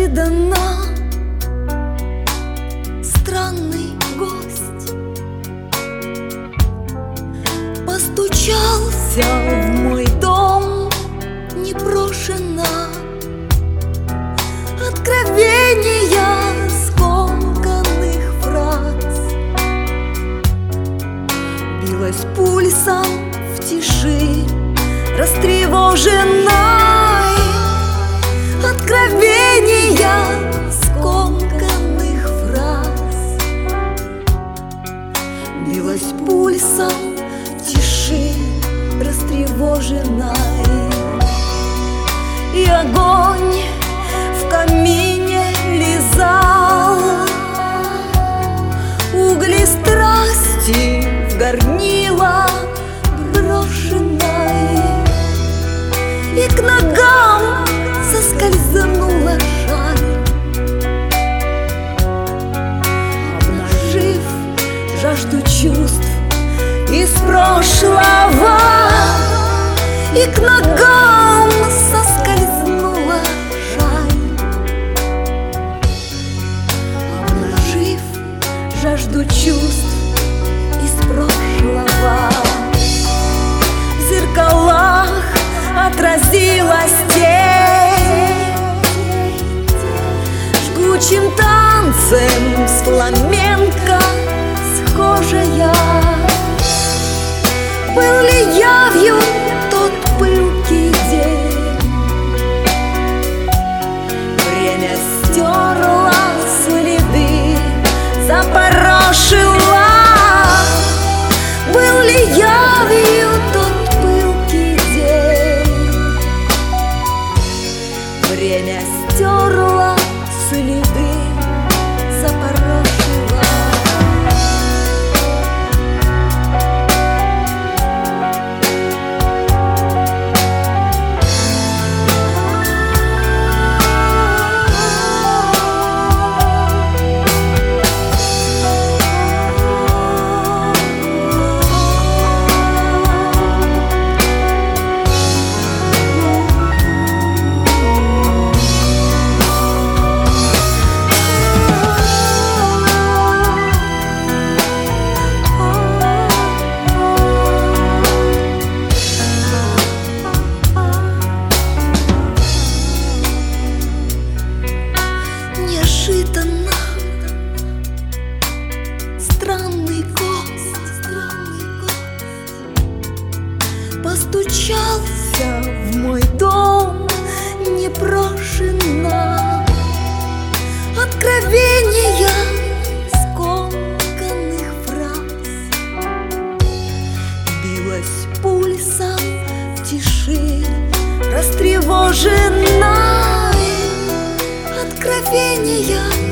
неожиданно странный гость постучался в мой дом непрошено. Откровения скомканных фраз билось пульсом в тиши растревоженной. Откровения скомканных фраз билось пульсом в тиши растревоженной. И огонь в камине лизал угли страсти в горнило брошенной. И к ногам соскользнула шаль, обнажив жажду чувств из прошлого. И к ногам соскользнула шаль, обнажив жажду чувств из прошлого. В зеркалах отразилась тень жгучим танцем с фламенко схожая. Был ли явью тот пылкий день? Время стерло следы, запорошило. Был ли явью тот пылкий день? Время стерло следы, запорошило. Странный гость постучался в мой дом непрошено. Откровения скомканных фраз билось пульсом в тиши растревоженной. Откровения